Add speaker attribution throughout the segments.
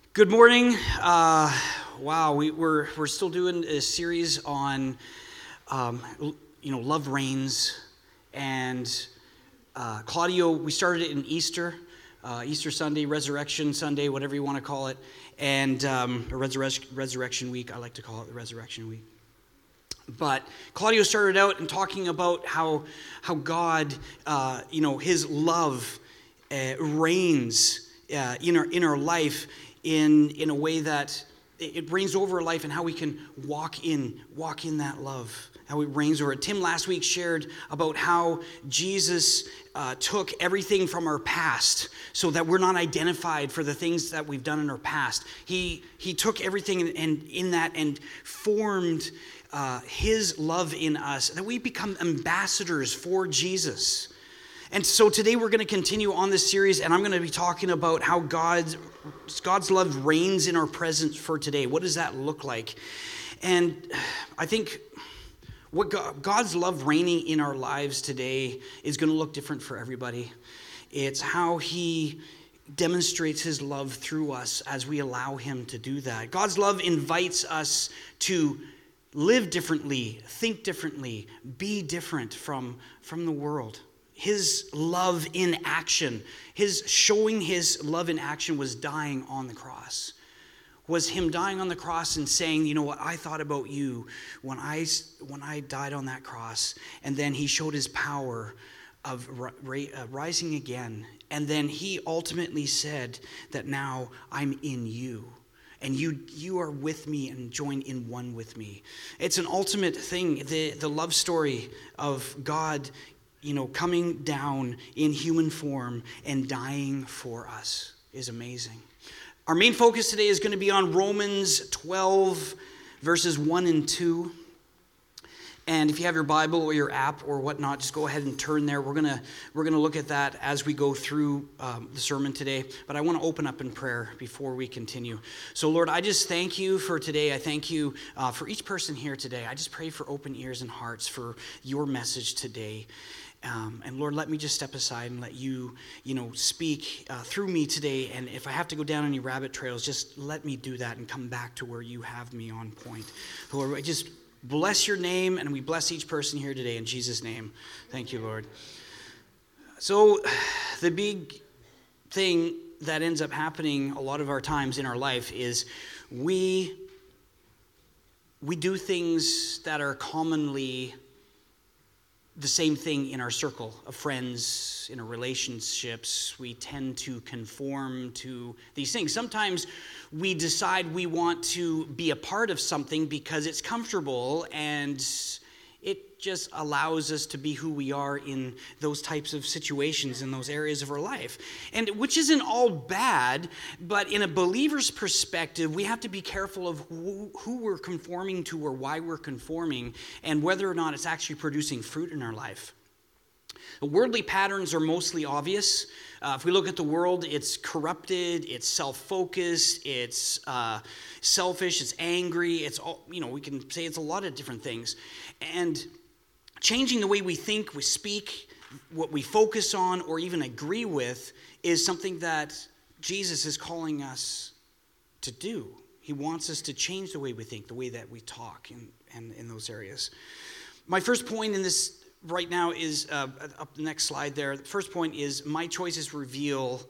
Speaker 1: Good morning. Wow, we're still doing a series on, love reigns, and Claudio. We started it in Easter Sunday, Resurrection Sunday, whatever you want to call it, and Resurrection Week. I like to call it the Resurrection Week. But Claudio started out in talking about how God, His love reigns in our life. In a way that it reigns over our life, and how we can walk in that love, how it reigns over it. Tim last week shared about how Jesus took everything from our past so that we're not identified for the things that we've done in our past. He took everything and formed his love in us, that we become ambassadors for Jesus. And so today we're going to continue on this series, and I'm going to be talking about how God's love reigns in our present for today. What does that look like? And I think what God's love reigning in our lives today is going to look different for everybody. It's how he demonstrates his love through us as we allow him to do that. God's love invites us to live differently, think differently, be different from the world. His love in action, his showing his love in action was dying on the cross. Was him dying on the cross and saying, you know what, I thought about you when I died on that cross. And then he showed his power of rising again. And then he ultimately said that now I'm in you. And you are with me and join in one with me. It's an ultimate thing, the love story of God coming down in human form and dying for us is amazing. Our main focus today is going to be on Romans 12, verses 1 and 2. And if you have your Bible or your app or whatnot, just go ahead and turn there. We're gonna look at that as we go through the sermon today. But I want to open up in prayer before we continue. So Lord, I just thank you for today. I thank you for each person here today. I just pray for open ears and hearts for your message today. And Lord, let me just step aside and let you, speak through me today. And if I have to go down any rabbit trails, just let me do that and come back to where you have me on point. Lord, I just bless your name, and we bless each person here today in Jesus' name. Thank you, Lord. So the big thing that ends up happening a lot of our times in our life is we do things that are commonly the same thing in our circle of friends, in our relationships. We tend to conform to these things. Sometimes we decide we want to be a part of something because it's comfortable and it just allows us to be who we are in those types of situations, in those areas of our life. And which isn't all bad, but in a believer's perspective, we have to be careful of who we're conforming to or why we're conforming and whether or not it's actually producing fruit in our life. The worldly patterns are mostly obvious. If we look at the world, it's corrupted, it's self-focused, it's selfish, it's angry, it's all, we can say it's a lot of different things. And changing the way we think, we speak, what we focus on, or even agree with is something that Jesus is calling us to do. He wants us to change the way we think, the way that we talk in those areas. My first point in this right now is, up the next slide there, the first point is my choices reveal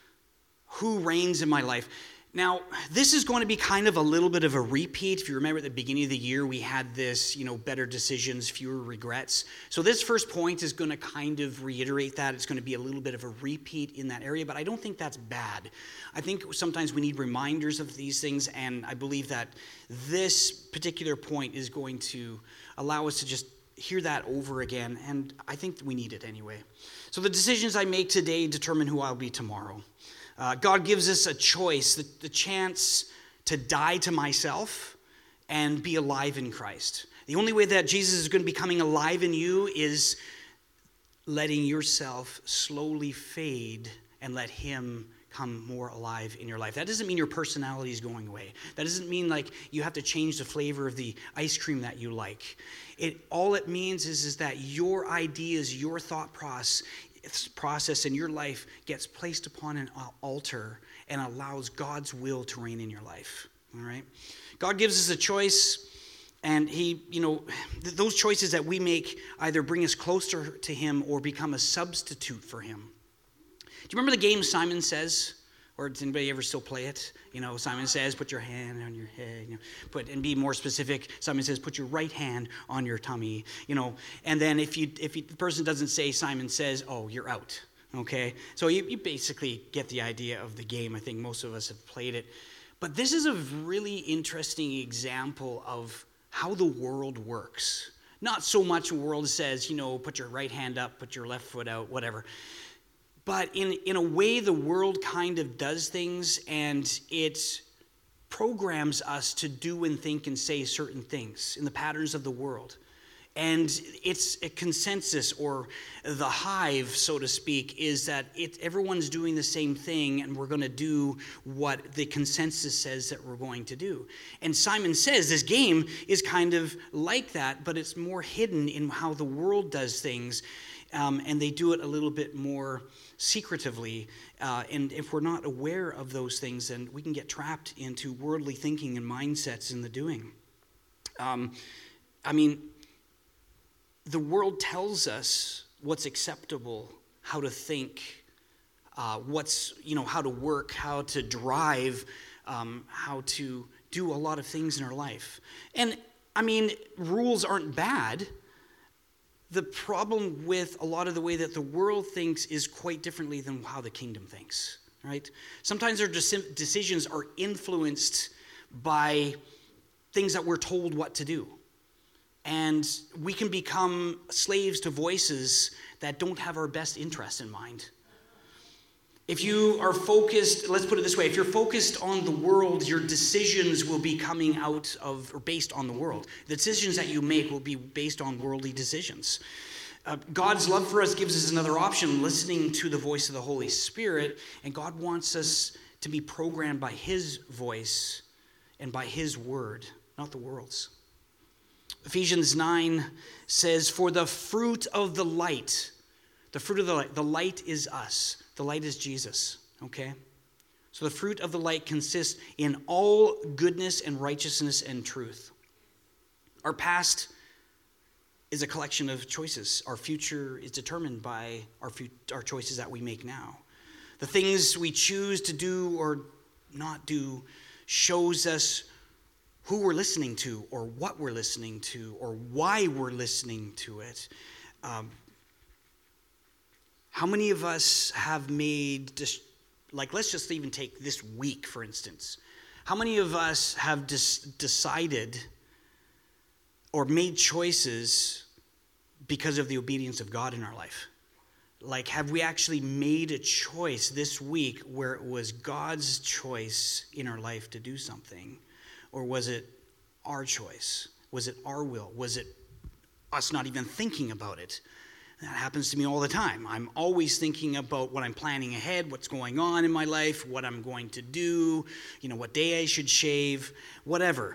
Speaker 1: who reigns in my life. Now, this is going to be kind of a little bit of a repeat. If you remember at the beginning of the year, we had this, better decisions, fewer regrets. So this first point is going to kind of reiterate that. It's going to be a little bit of a repeat in that area, but I don't think that's bad. I think sometimes we need reminders of these things, and I believe that this particular point is going to allow us to just hear that over again, and I think we need it anyway. So the decisions I make today determine who I'll be tomorrow. God gives us a choice, the chance to die to myself and be alive in Christ. The only way that Jesus is going to be coming alive in you is letting yourself slowly fade and let him come more alive in your life. That doesn't mean your personality is going away. That doesn't mean like you have to change the flavor of the ice cream that you like. All it means is that your ideas, your thought process in your life gets placed upon an altar, and allows God's will to reign in your life. All right? God gives us a choice, and those choices that we make either bring us closer to him or become a substitute for him. Do you remember the game Simon Says? Or does anybody ever still play it? Simon Says, put your hand on your head. And be more specific. Simon Says, put your right hand on your tummy. And then if the person doesn't say Simon Says, oh, you're out. Okay? So you basically get the idea of the game. I think most of us have played it. But this is a really interesting example of how the world works. Not so much the world says, put your right hand up, put your left foot out, whatever. But in a way, the world kind of does things, and it programs us to do and think and say certain things in the patterns of the world. And it's a consensus, or the hive, so to speak, is that everyone's doing the same thing, and we're going to do what the consensus says that we're going to do. And Simon Says this game is kind of like that, but it's more hidden in how the world does things, and they do it a little bit more secretively. And if we're not aware of those things, then we can get trapped into worldly thinking and mindsets in the doing. The world tells us what's acceptable, how to think, how to work, how to drive, how to do a lot of things in our life. And rules aren't bad. The problem with a lot of the way that the world thinks is quite differently than how the kingdom thinks, right? Sometimes our decisions are influenced by things that we're told what to do. And we can become slaves to voices that don't have our best interests in mind. If you are focused, let's put it this way, if you're focused on the world, your decisions will be coming out of, or based on the world. The decisions that you make will be based on worldly decisions. God's love for us gives us another option, listening to the voice of the Holy Spirit, and God wants us to be programmed by his voice and by his word, not the world's. Ephesians 9 says, for the fruit of the light is us. The light is Jesus, okay? So the fruit of the light consists in all goodness and righteousness and truth. Our past is a collection of choices. Our future is determined by our choices that we make now. The things we choose to do or not do shows us who we're listening to, or what we're listening to, or why we're listening to it. How many of us have made, let's just even take this week, for instance. How many of us have decided or made choices because of the obedience of God in our life? Have we actually made a choice this week where it was God's choice in our life to do something? Or was it our choice? Was it our will? Was it us not even thinking about it? That happens to me all the time. I'm always thinking about what I'm planning ahead, what's going on in my life, what I'm going to do, what day I should shave, whatever.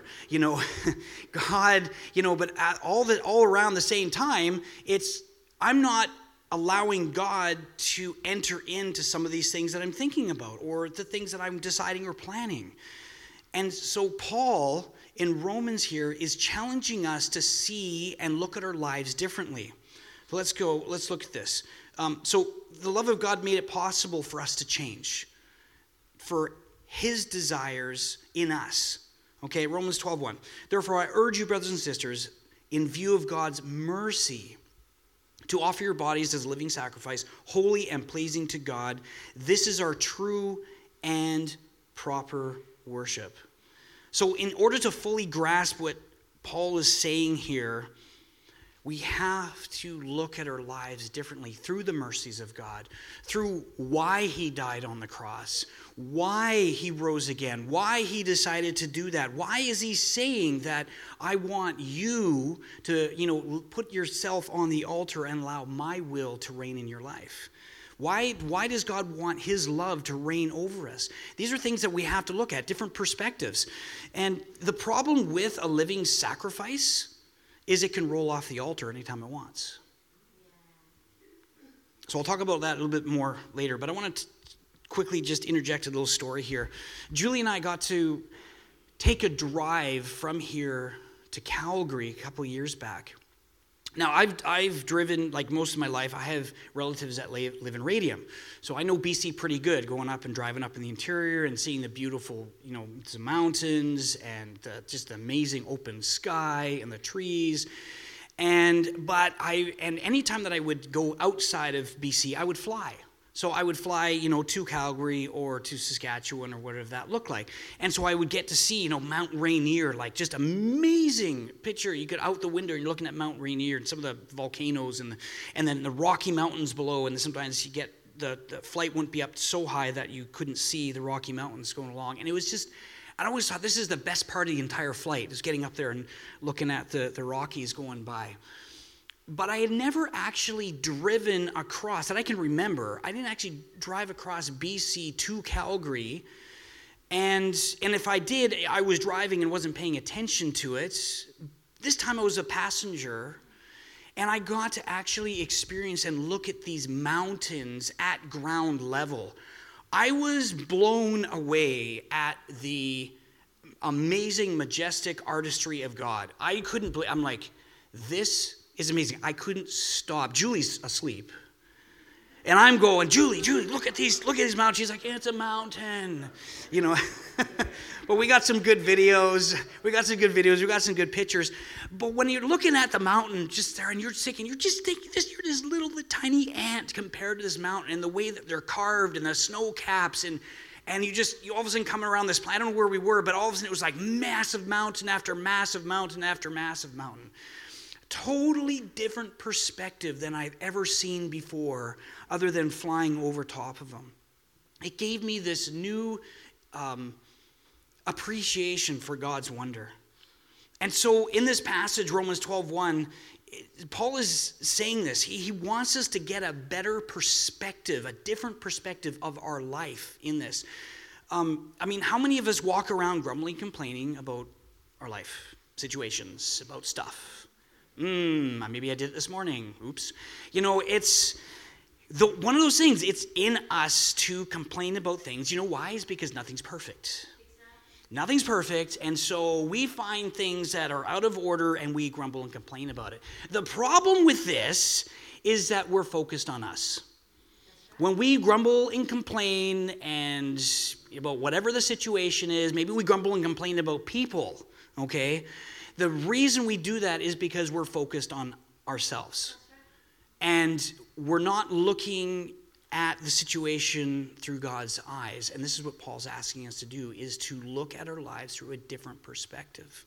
Speaker 1: God, but all around the same time, I'm not allowing God to enter into some of these things that I'm thinking about, or the things that I'm deciding or planning. And so Paul in Romans here is challenging us to see and look at our lives differently. So let's look at this. So the love of God made it possible for us to change, for his desires in us. Okay, Romans 12:1. Therefore I urge you, brothers and sisters, in view of God's mercy, to offer your bodies as a living sacrifice, holy and pleasing to God. This is our true and proper worship. So in order to fully grasp what Paul is saying here, we have to look at our lives differently through the mercies of God, through why he died on the cross, why he rose again, why he decided to do that. Why is he saying that I want you to, put yourself on the altar and allow my will to reign in your life? Why does God want his love to reign over us? These are things that we have to look at, different perspectives. And the problem with a living sacrifice is it can roll off the altar anytime it wants. So I'll talk about that a little bit more later, but I want to quickly just interject a little story here. Julie and I got to take a drive from here to Calgary a couple years back. Now, I've driven, like most of my life, I have relatives that live in Radium. So I know BC pretty good, going up and driving up in the interior and seeing the beautiful, the mountains and just the amazing open sky and the trees. And anytime that I would go outside of BC, I would fly. So I would fly, to Calgary or to Saskatchewan or whatever that looked like. And so I would get to see, Mount Rainier, like just amazing picture. You get out the window and you're looking at Mount Rainier and some of the volcanoes and then the Rocky Mountains below. And then sometimes you get the flight wouldn't be up so high that you couldn't see the Rocky Mountains going along. And it was just, I always thought this is the best part of the entire flight, is getting up there and looking at the Rockies going by. But I had never actually driven across, that I can remember. I didn't actually drive across BC to Calgary. And if I did, I was driving and wasn't paying attention to it. This time I was a passenger, and I got to actually experience and look at these mountains at ground level. I was blown away at the amazing, majestic artistry of God. I couldn't believe, I'm like, this is amazing. I couldn't stop. Julie's asleep. And I'm going, Julie, look at these mountains. She's like, it's a mountain. But we got some good videos. We got some good pictures. But when you're looking at the mountain just there and you're thinking you're this little tiny ant compared to this mountain and the way that they're carved and the snow caps and you all of a sudden coming around this planet. I don't know where we were, but all of a sudden it was like massive mountain after massive mountain after massive mountain. Totally different perspective than I've ever seen before, other than flying over top of them. It gave me this new appreciation for God's wonder. And so in this passage, Romans 12:1, Paul is saying this. He wants us to get a better perspective, a different perspective of our life in this. How many of us walk around grumbling, complaining about our life situations, about stuff? Maybe I did it this morning. Oops. It's one of those things. It's in us to complain about things. You know why? It's because nothing's perfect. Nothing's perfect, and so we find things that are out of order and we grumble and complain about it. The problem with this is that we're focused on us. When we grumble and complain and about whatever the situation is, maybe we grumble and complain about people, okay? The reason we do that is because we're focused on ourselves. And we're not looking at the situation through God's eyes. And this is what Paul's asking us to do, is to look at our lives through a different perspective.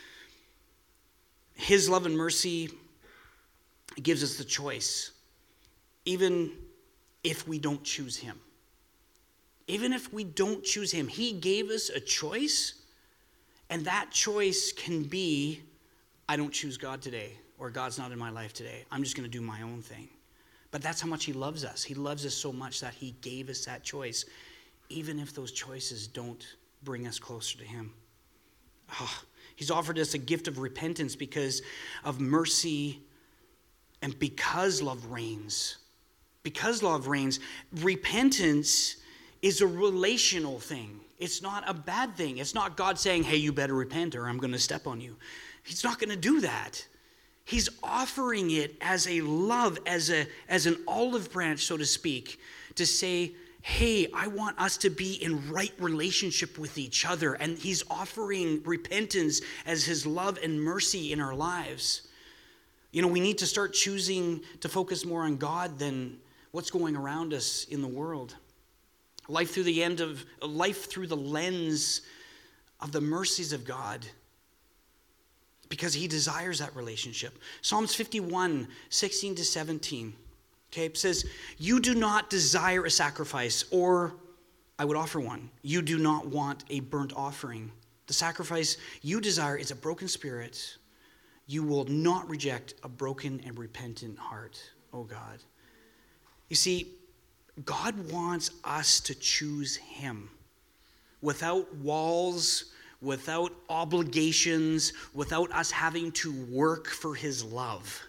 Speaker 1: His love and mercy gives us the choice, even if we don't choose him. Even if we don't choose him, he gave us a choice. And that choice can be, I don't choose God today, or God's not in my life today. I'm just going to do my own thing. But that's how much he loves us. He loves us so much that he gave us that choice, even if those choices don't bring us closer to him. He's offered us a gift of repentance because of mercy and because love reigns. Because love reigns, repentance is a relational thing. It's not a bad thing. It's not God saying, hey, you better repent or I'm going to step on you. He's not going to do that. He's offering it as a love, as an olive branch, so to speak, to say, hey, I want us to be in right relationship with each other. And he's offering repentance as his love and mercy in our lives. We need to start choosing to focus more on God than what's going around us in the world. Life through the lens of the mercies of God, because he desires that relationship. Psalms 51, 16 to 17. Okay, it says, you do not desire a sacrifice, or I would offer one. You do not want a burnt offering. The sacrifice you desire is a broken spirit. You will not reject a broken and repentant heart, oh God. You see, God wants us to choose him without walls, without obligations, without us having to work for his love.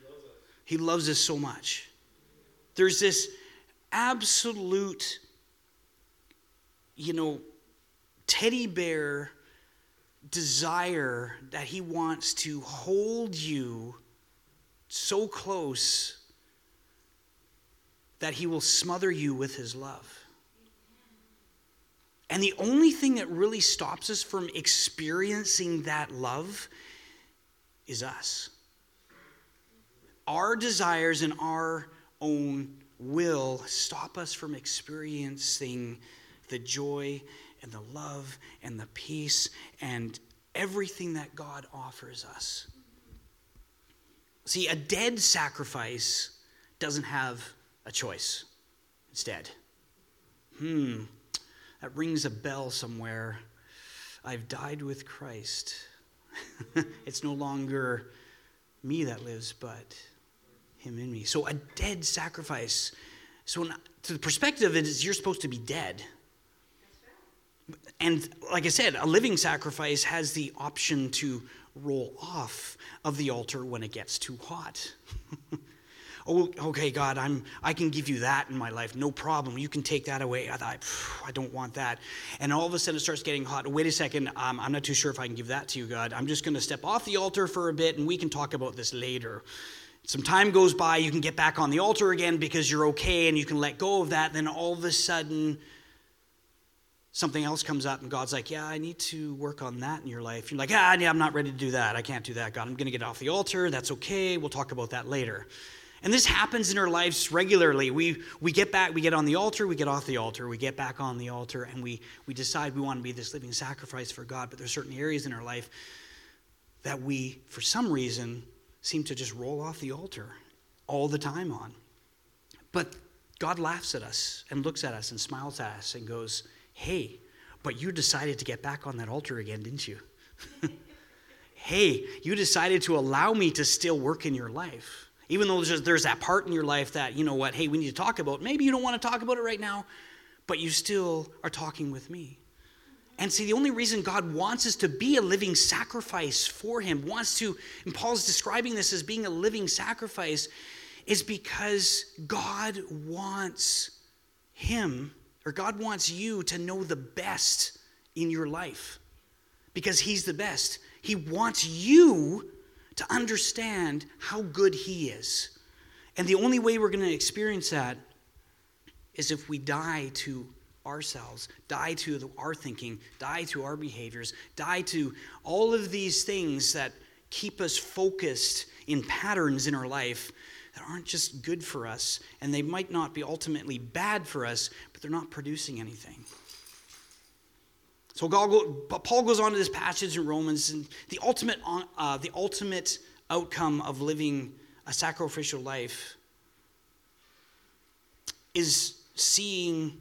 Speaker 1: He loves us so much. There's this absolute teddy bear desire that he wants to hold you so close that he will smother you with his love. And the only thing that really stops us from experiencing that love is us. Our desires and our own will stop us from experiencing the joy and the love and the peace and everything that God offers us. See, a dead sacrifice doesn't have a choice. It's dead. That rings a bell somewhere. I've died with Christ. It's no longer me that lives, but him in me. So a dead sacrifice. So to the perspective, it is you're supposed to be dead. And like I said, a living sacrifice has the option to roll off of the altar when it gets too hot. Oh, okay, God, I can give you that in my life, no problem. You can take that away. I don't want that. And all of a sudden it starts getting hot. Wait a second, I'm not too sure if I can give that to you, God. I'm just going to step off the altar for a bit and we can talk about this later. Some time goes by, you can get back on the altar again because you're okay and you can let go of that. Then all of a sudden something else comes up and God's like, yeah, I need to work on that in your life. You're like, yeah, I'm not ready to do that. I can't do that, God. I'm going to get off the altar. That's okay. We'll talk about that later. And this happens in our lives regularly. We get back, we get on the altar, we get off the altar, we get back on the altar, and we decide we want to be this living sacrifice for God. But there's certain areas in our life that we, for some reason, seem to just roll off the altar all the time on. But God laughs at us and looks at us and smiles at us and goes, hey, but you decided to get back on that altar again, didn't you? Hey, you decided to allow me to still work in your life. Even though there's that part in your life that, you know what, hey, we need to talk about. Maybe you don't want to talk about it right now, but you still are talking with me. And see, the only reason God wants us to be a living sacrifice for him, and Paul's describing this as being a living sacrifice, is because God wants God wants you to know the best in your life. Because he's the best. He wants you to understand how good he is. And the only way we're going to experience that is if we die to ourselves, die to our thinking, die to our behaviors, die to all of these things that keep us focused in patterns in our life that aren't just good for us, and they might not be ultimately bad for us, but they're not producing anything. So Paul goes on to this passage in Romans, and the ultimate outcome of living a sacrificial life is seeing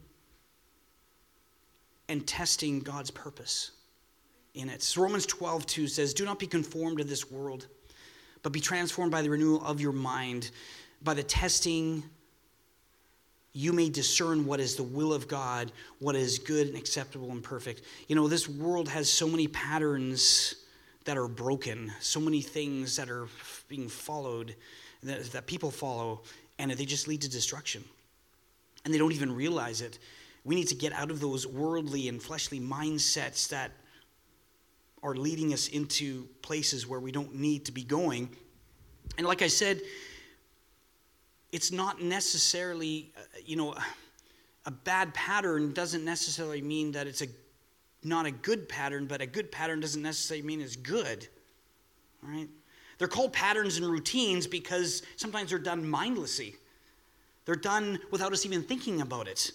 Speaker 1: and testing God's purpose in it. So Romans 12:2 says, "Do not be conformed to this world, but be transformed by the renewal of your mind. By the testing, you may discern what is the will of God, what is good and acceptable and perfect." You know, this world has so many patterns that are broken, so many things that are being followed, that people follow, and they just lead to destruction. And they don't even realize it. We need to get out of those worldly and fleshly mindsets that are leading us into places where we don't need to be going. And like I said, it's not necessarily, a bad pattern doesn't necessarily mean that it's not a good pattern, but a good pattern doesn't necessarily mean it's good, right? They're called patterns and routines because sometimes they're done mindlessly. They're done without us even thinking about it.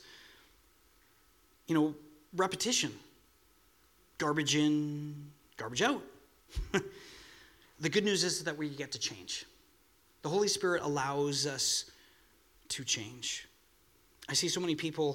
Speaker 1: Repetition. Garbage in, garbage out. The good news is that we get to change. The Holy Spirit allows us to change. I see a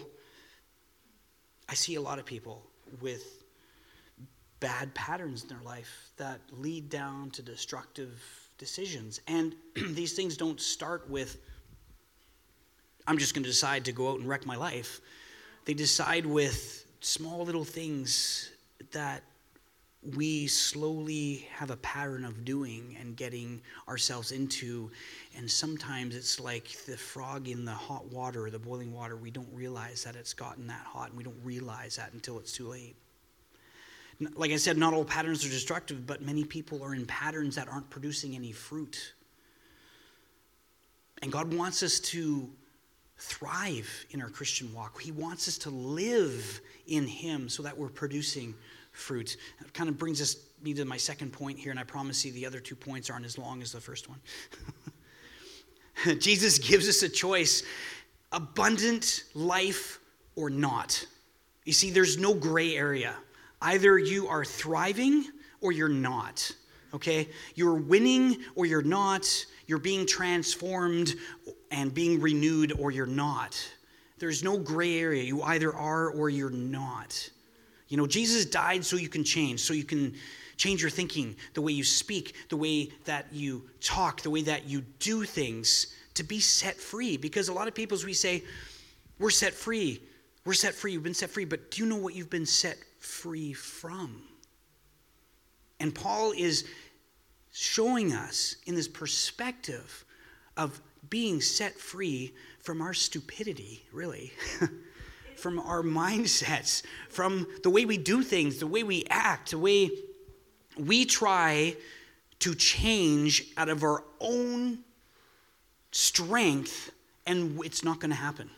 Speaker 1: lot of people with bad patterns in their life that lead down to destructive decisions. And these things don't start with, I'm just going to decide to go out and wreck my life. They decide with small little things that we slowly have a pattern of doing and getting ourselves into. And sometimes it's like the frog in the hot water or the boiling water. We don't realize that it's gotten that hot, and we don't realize that until it's too late. Like I said, not all patterns are destructive, but many people are in patterns that aren't producing any fruit. And God wants us to thrive in our Christian walk. He wants us to live in Him so that we're producing fruit. That kind of brings me to my second point here, and I promise you the other 2 points aren't as long as the first one. Jesus gives us a choice: abundant life or not. You see, there's no gray area. Either you are thriving or you're not, okay? You're winning or you're not. You're being transformed and being renewed or you're not. There's no gray area. You either are or you're not. You know, Jesus died so you can change, so you can change your thinking, the way you speak, the way that you talk, the way that you do things, to be set free. Because a lot of people, as we say, we're set free, you've been set free, but do you know what you've been set free from? And Paul is showing us in this perspective of being set free from our stupidity, really, from our mindsets, from the way we do things, the way we act, the way we try to change out of our own strength, and it's not going to happen.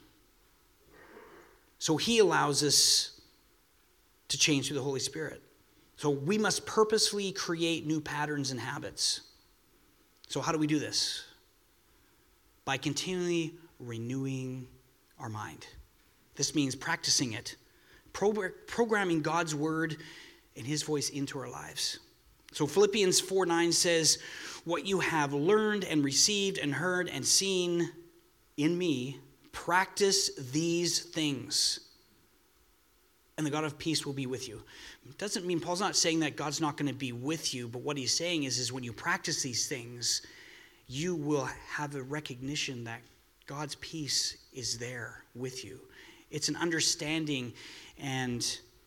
Speaker 1: So He allows us to change through the Holy Spirit. So we must purposefully create new patterns and habits. So how do we do this? By continually renewing our mind. This means practicing it, programming God's word and His voice into our lives. So Philippians 4:9 says, "What you have learned and received and heard and seen in me, practice these things, and the God of peace will be with you." It doesn't mean, Paul's not saying that God's not going to be with you, but what he's saying is when you practice these things, you will have a recognition that God's peace is there with you. It's an understanding and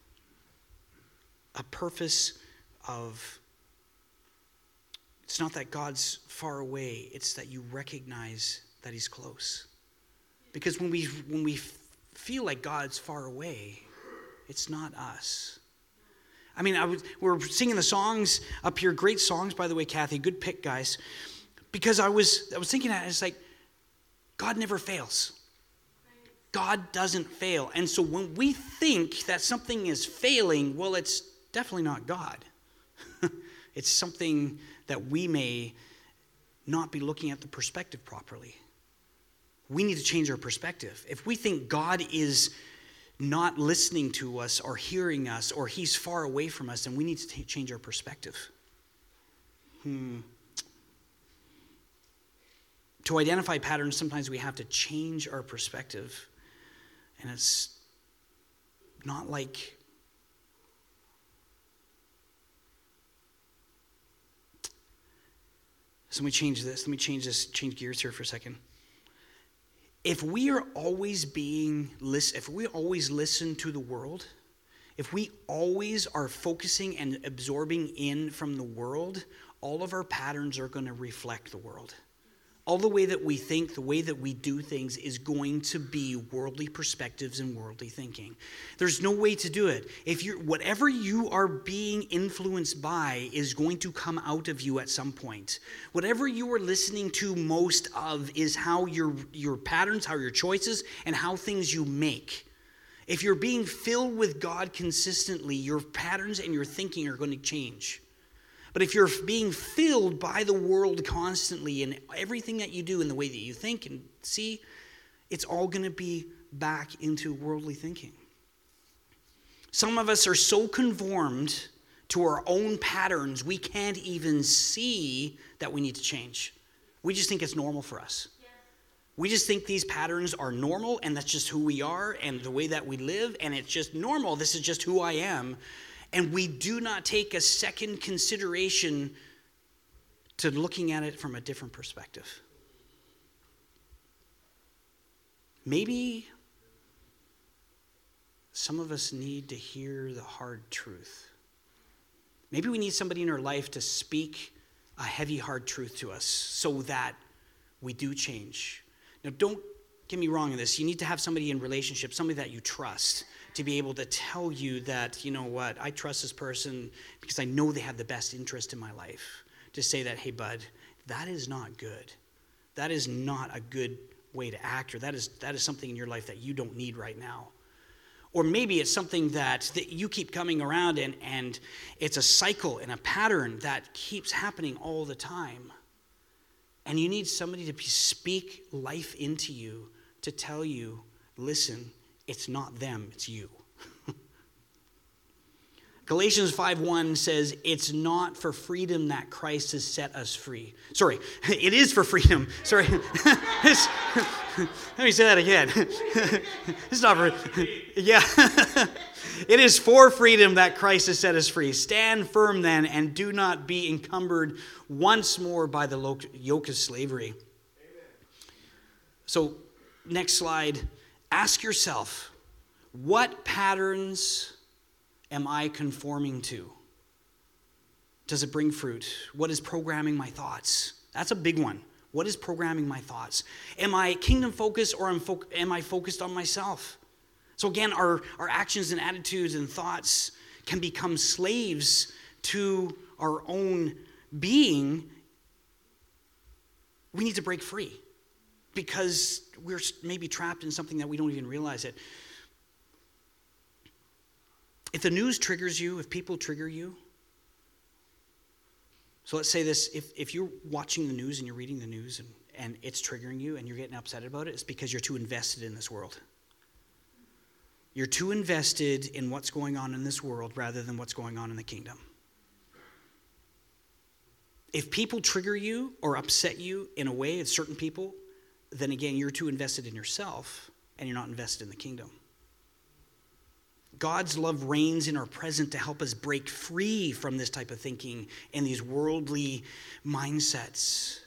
Speaker 1: a purpose of, it's not that God's far away, it's that you recognize that He's close. Because when we feel like God's far away, it's not us. I mean, we're singing the songs up here, great songs, by the way, Kathy, good pick, guys. Because I was thinking that, it's like, God never fails. God doesn't fail. And so when we think that something is failing, well, it's definitely not God. It's something that we may not be looking at the perspective properly. We need to change our perspective. If we think God is not listening to us or hearing us or He's far away from us, then we need to change our perspective. To identify patterns, sometimes we have to change our perspective. And it's not like so let me change this. Change gears here for a second. If we always listen to the world, if we always are focusing and absorbing in from the world, all of our patterns are going to reflect the world. All the way that we think, the way that we do things is going to be worldly perspectives and worldly thinking. There's no way to do it. Whatever you are being influenced by is going to come out of you at some point. Whatever you are listening to most of is how your patterns, how your choices, and how things you make. If you're being filled with God consistently, your patterns and your thinking are going to change. But if you're being filled by the world constantly in everything that you do and the way that you think and see, it's all going to be back into worldly thinking. Some of us are so conformed to our own patterns, we can't even see that we need to change. We just think it's normal for us. We just think these patterns are normal and that's just who we are and the way that we live, and it's just normal. This is just who I am. And we do not take a second consideration to looking at it from a different perspective. Maybe some of us need to hear the hard truth Maybe we need somebody in our life to speak a heavy, hard truth to us so that we do change. Now, don't get me wrong in this. You need to have somebody in relationship, somebody that you trust, to be able to tell you that, you know what, I trust this person because I know they have the best interest in my life. To say that, hey, bud, that is not good. That is not a good way to act, or that is something in your life that you don't need right now. Or maybe it's something that you keep coming around and it's a cycle and a pattern that keeps happening all the time. And you need somebody to speak life into you, to tell you, listen, it's not them, it's you. Galatians 5:1 says, it's not for freedom that Christ has set us free. Sorry, it is for freedom. Sorry. Let me say that again. It's not for, yeah. It is for freedom that Christ has set us free. Stand firm then, and do not be encumbered once more by the yoke of slavery. Amen. So, next slide. Ask yourself, what patterns am I conforming to? Does it bring fruit? What is programming my thoughts? That's a big one. What is programming my thoughts? Am I kingdom focused, or am I focused on myself? So again, our actions and attitudes and thoughts can become slaves to our own being. We need to break free because we're maybe trapped in something that we don't even realize it. If the news triggers you, if people trigger you, so let's say this, if you're watching the news and you're reading the news and it's triggering you and you're getting upset about it, it's because you're too invested in this world. You're too invested in what's going on in this world rather than what's going on in the kingdom. If people trigger you or upset you in a way, it's certain people, then again, you're too invested in yourself and you're not invested in the kingdom. God's love reigns in our present to help us break free from this type of thinking and these worldly mindsets.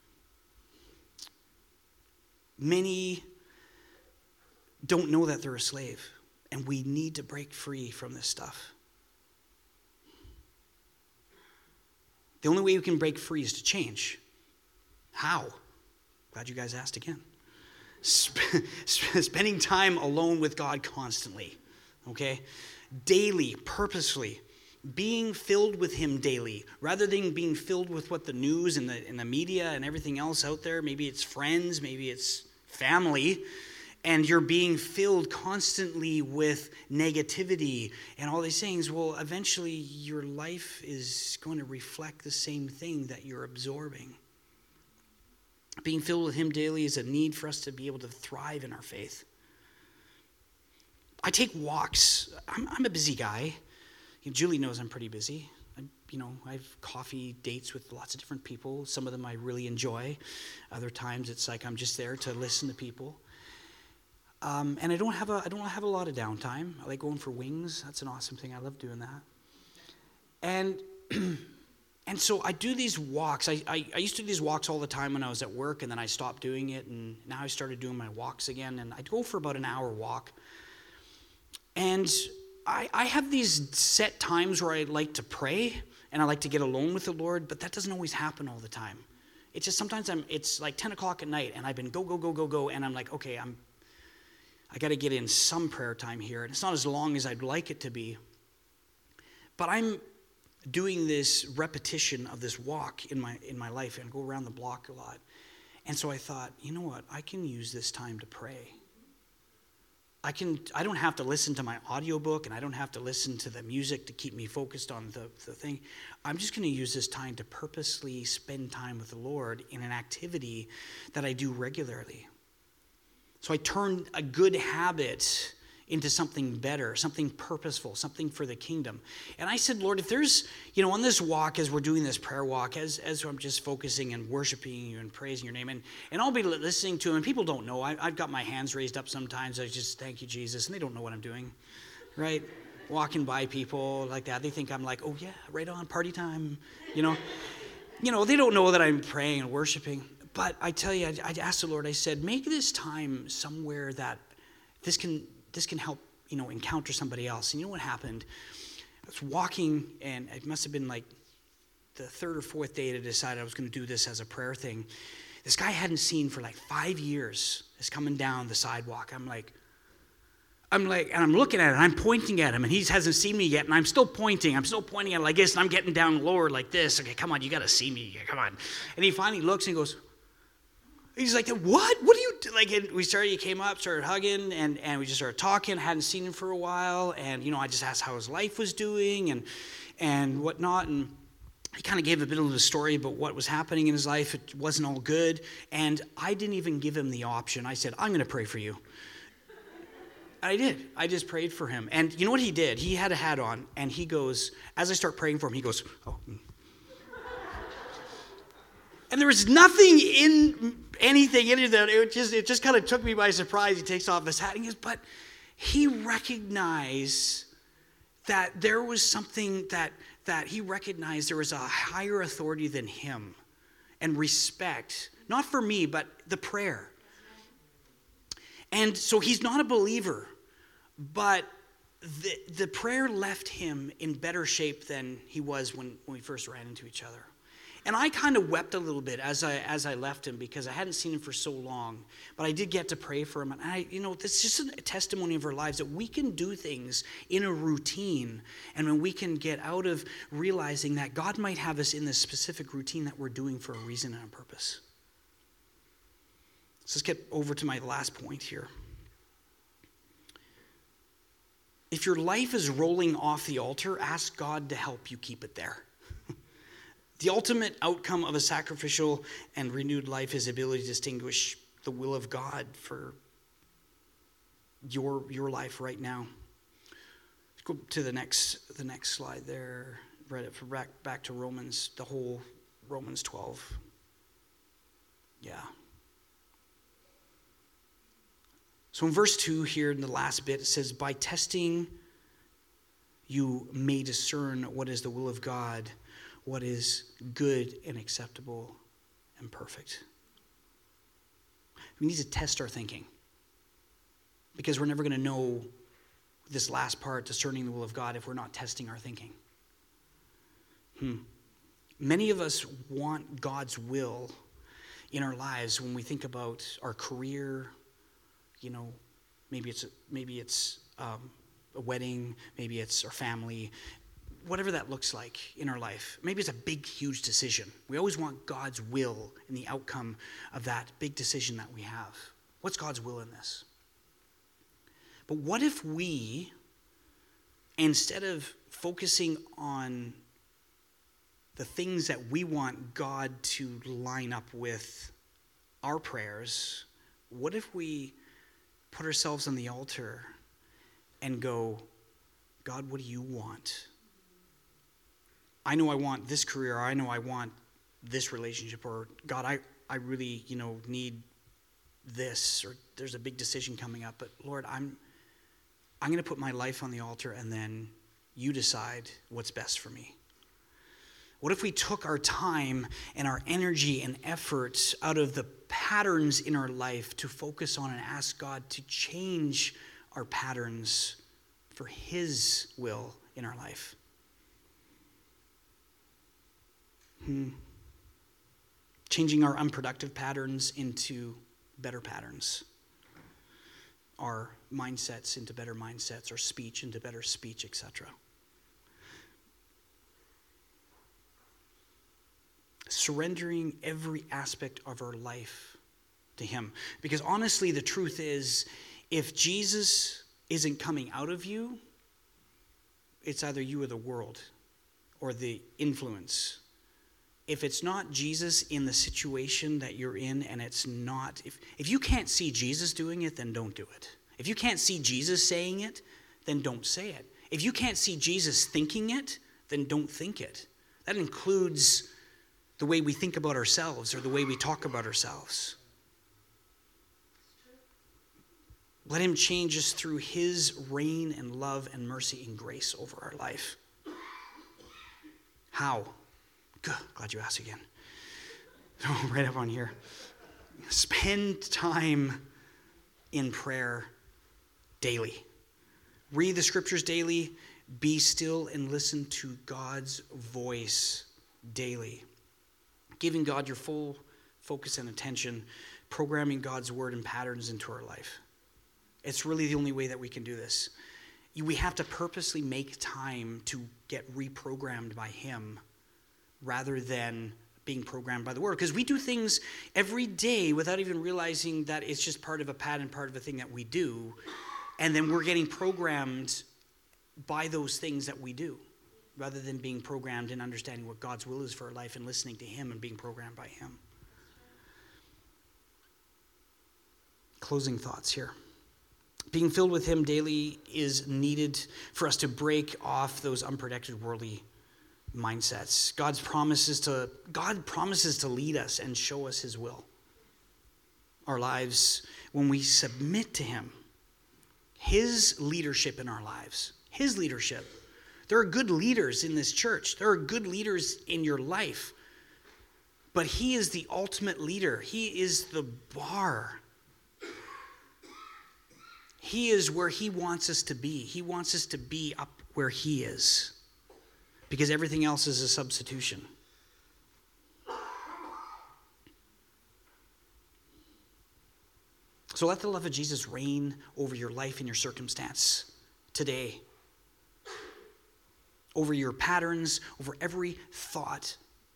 Speaker 1: Many don't know that they're a slave, and we need to break free from this stuff. The only way we can break free is to change. How? Glad you guys asked again. Spending time alone with God constantly. Okay? Daily, purposefully, being filled with him daily, rather than being filled with what the news and the media and everything else out there. Maybe it's friends, maybe it's family, and you're being filled constantly with negativity and all these things. Well, eventually your life is going to reflect the same thing that you're absorbing. Being filled with him daily is a need for us to be able to thrive in our faith. I take walks. I'm a busy guy. Julie knows I'm pretty busy. I have coffee dates with lots of different people. Some of them I really enjoy. Other times it's like I'm just there to listen to people. And I don't have a lot of downtime. I like going for wings. That's an awesome thing. I love doing that. And so I do these walks. I used to do these walks all the time when I was at work, and then I stopped doing it, and now I started doing my walks again. And I'd go for about an hour walk. And I have these set times where I like to pray and I like to get alone with the Lord, but that doesn't always happen all the time. It's just sometimes it's like 10 o'clock at night and I've been go, and I'm like, okay, I got to get in some prayer time here. And it's not as long as I'd like it to be, but I'm doing this repetition of this walk in my life and go around the block a lot. And so I thought, you know what? I can use this time to pray. I don't have to listen to my audiobook, and I don't have to listen to the music to keep me focused on the thing. I'm just going to use this time to purposely spend time with the Lord in an activity that I do regularly. So I turn a good habit into something better, something purposeful, something for the kingdom. And I said, Lord, if there's, on this walk, as we're doing this prayer walk, as I'm just focusing and worshiping you and praising your name, and I'll be listening to him, and people don't know. I've got my hands raised up sometimes. I just, thank you, Jesus, and they don't know what I'm doing, right? Walking by people like that, they think I'm like, oh yeah, right on, party time, they don't know that I'm praying and worshiping. But I tell you, I asked the Lord, I said, make this time somewhere that this can help, encounter somebody else. And you know what happened? was walking, and it must have been like the third or fourth day to decide I was going to do this as a prayer thing. This guy I hadn't seen for like 5 years is coming down the sidewalk. I'm like, and I'm looking at it, and I'm pointing at him, and he hasn't seen me yet, and I'm still pointing at him like this, and I'm getting down lower like this. Okay, come on, you got to see me, come on. And he finally looks and goes, he's like, what do you do? Like, and he came up, started hugging, and we just started talking. I hadn't seen him for a while, and, I just asked how his life was doing and whatnot, and he kind of gave a bit of a story about what was happening in his life. It wasn't all good, and I didn't even give him the option. I said, I'm going to pray for you. I did. I just prayed for him. And you know what he did? He had a hat on, and he goes, as I start praying for him, he goes, oh. And there was nothing in anything in that. It just kind of took me by surprise. He takes off his hat, and he goes, but he recognized that there was something that he recognized there was a higher authority than him, and respect, not for me, but the prayer. And so he's not a believer, but the prayer left him in better shape than he was when we first ran into each other. And I kind of wept a little bit as I left him, because I hadn't seen him for so long. But I did get to pray for him. And this is just a testimony of our lives, that we can do things in a routine, and when we can get out of realizing that God might have us in this specific routine that we're doing for a reason and a purpose. So let's get over to my last point here. If your life is rolling off the altar, ask God to help you keep it there. The ultimate outcome of a sacrificial and renewed life is the ability to distinguish the will of God for your life right now. Let's go to the next slide there. Read it back to Romans, the whole Romans 12. Yeah. So in verse 2 here, in the last bit, it says, by testing you may discern what is the will of God, what is good and acceptable and perfect. We need to test our thinking, because we're never going to know this last part, discerning the will of God, if we're not testing our thinking. Many of us want God's will in our lives when we think about our career. Maybe it's a wedding, maybe it's our family, whatever that looks like in our life. Maybe it's a big, huge decision. We always want God's will in the outcome of that big decision that we have. What's God's will in this? But what if we, instead of focusing on the things that we want God to line up with our prayers, what if we put ourselves on the altar and go, God, what do you want? I know I want this career, or I know I want this relationship, or God, I really, need this, or there's a big decision coming up, but Lord, I'm going to put my life on the altar, and then you decide what's best for me. What if we took our time and our energy and effort out of the patterns in our life to focus on and ask God to change our patterns for His will in our life? Changing our unproductive patterns into better patterns. Our mindsets into better mindsets, our speech into better speech, etc. Surrendering every aspect of our life to Him. Because honestly, the truth is, if Jesus isn't coming out of you, it's either you or the world, or the influence. If it's not Jesus in the situation that you're in, and it's not, if you can't see Jesus doing it, then don't do it. If you can't see Jesus saying it, then don't say it. If you can't see Jesus thinking it, then don't think it. That includes the way we think about ourselves, or the way we talk about ourselves. Let Him change us through His reign and love and mercy and grace over our life. How? Good. Glad you asked again. Right up on here. Spend time in prayer daily. Read the scriptures daily. Be still and listen to God's voice daily. Giving God your full focus and attention, programming God's word and patterns into our life. It's really the only way that we can do this. We have to purposely make time to get reprogrammed by Him rather than being programmed by the Word. Because we do things every day without even realizing that it's just part of a pattern, part of a thing that we do. And then we're getting programmed by those things that we do rather than being programmed and understanding what God's will is for our life and listening to Him and being programmed by Him. Closing thoughts here. Being filled with Him daily is needed for us to break off those unprotected worldly mindsets. God promises to lead us and show us His will. Our lives, when we submit to Him, His leadership in our lives, His leadership. There are good leaders in this church. There are good leaders in your life. But He is the ultimate leader. He is the bar. He is where He wants us to be. He wants us to be up where He is. Because everything else is a substitution. So let the love of Jesus reign over your life and your circumstance today. Over your patterns, over every thought.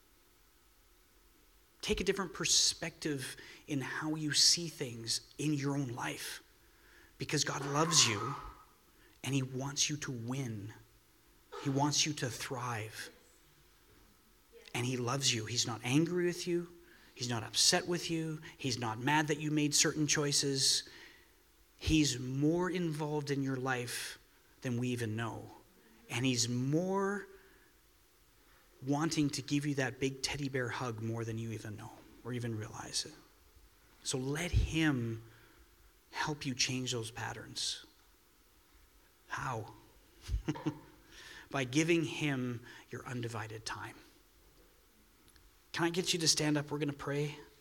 Speaker 1: Take a different perspective in how you see things in your own life. Because God loves you and He wants you to win. He wants you to thrive. And He loves you. He's not angry with you. He's not upset with you. He's not mad that you made certain choices. He's more involved in your life than we even know. And He's more wanting to give you that big teddy bear hug more than you even know or even realize it. So let Him help you change those patterns. How? By giving Him your undivided time. Can I get you to stand up? We're going to pray.